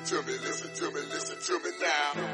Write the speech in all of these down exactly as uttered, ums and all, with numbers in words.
to me, listen to me, listen to me now.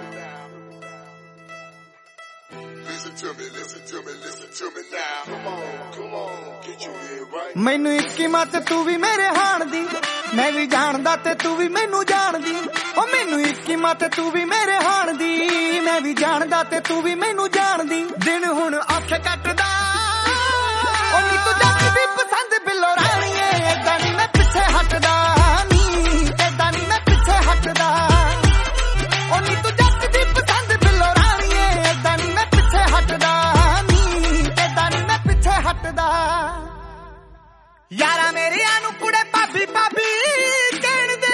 Listen to me, listen to me, listen to me now. Come on, come on, get your head right. ਮੈਨੂੰ ਇੱਕੀ ਮਤ ਤੂੰ ਵੀ ਮੇਰੇ ਹਾਣ ਦੀ, ਮੈਂ ਵੀ ਜਾਣਦਾ ਤੇ ਤੂੰ ਵੀ ਮੈਨੂੰ ਜਾਣਦੀ। ਓ ਮੈਨੂੰ ਇੱਕੀ ਮਤ ਤੂੰ ਵੀ ਮੇਰੇ ਹਾਣ ਦੀ, ਮੈਂ ਵੀ ਜਾਣਦਾ ਤੇ ਤੂੰ ਵੀ ਮੈਨੂੰ ਜਾਣਦੀ। ਦਿਨ ਹੁਣ ਔਖੇ ਕੱਟਦਾ ਓ ਨੀ ਤੂੰ ਜੱਟ ਦੀ ਪਸੰਦ ਬਿੱਲੋ ਰਾਣੀਏ, ਏਦਾਂ ਨੀ ਮੈਂ ਪਿੱਛੇ ਹਟਦਾ ਨੀ, ਏਦਾਂ ਨੀ ਮੈਂ ਪਿੱਛੇ ਹਟਦਾ। ਓ ਨੀ ਤੂੰ ਜੱਟ ਦੀ ਪਸੰਦ ਬਿੱਲੋ ਰਾਣੀਏ, ਏਦਾਂ ਨੀ ਮੈਂ ਪਿੱਛੇ ਹਟਦਾ ਨੀ, ਏਦਾਂ ਨੀ ਮੈਂ ਪਿੱਛੇ ਹਟਦਾ। ਯਾਰਾ ਮੇਰਿਆਂ ਨੂੰ ਕੁੜੇ ਭਾਬੀ ਭਾਬੀ ਕਹਿਣ ਦੇ,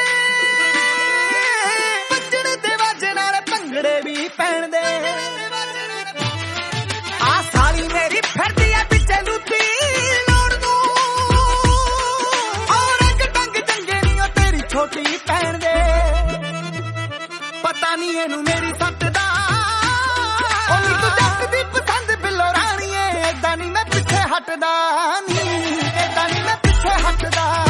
ਵੱਜਣ ਦੇ ਵਾਜੇ ਨਾਲ ਭੰਗੜੇ ਵੀ ਪੈਣ ਦੇ। ਆ ਸਾਲੀ ਮੇਰੀ ਫਿਰਦੀ ਐ ਪਿੱਛੇ ਲੁੱਟੀ ਲਾਉਣ ਨੂੰ, ਔਰ ਇੱਕ ਡੰਗ ਚੰਗੇ ਨੀ ਓ ਤੇਰੀ ਛੋਟੀ ਪੈਣ ਦੇ। ਪਤਾ ਨੀ ਇਹਨੂੰ ਮੇਰੀ ਸੱਟ ਦਾ, ਓ ਨੀ ਤੂੰ ਜੱਟ ਦੀ ਪਸੰਦ ਬਿੱਲੋ ਰਾਣੀਏ, ਏਦਾਂ ਨੀ ਮੈਂ ਪਿੱਛੇ ਹਟਦਾ ਨੀ, ਏਦਾਂ ਨੀ ਮੈਂ ਪਿੱਛੇ ਹਟਦਾ।